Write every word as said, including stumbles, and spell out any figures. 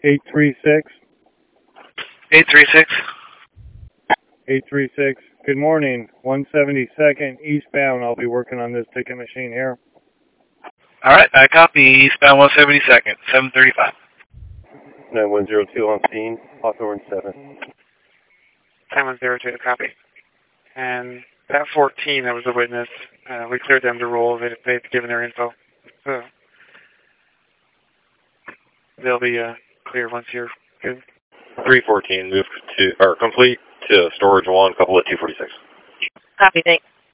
eight three six. eight three six. eight three six. Good morning. one seventy-second eastbound. I'll be working on this ticket machine here. All right, I copy. Eastbound one seventy-second, seven thirty-five. nine one zero two on scene, Hawthorne seven. nine one zero two, copy. And that fourteen, that was the witness. Uh, we cleared them to roll. They, they've given their info. So they'll be uh, clear once you're good. three fourteen, move to, or complete to storage one, couple at two forty-six. Copy, thanks.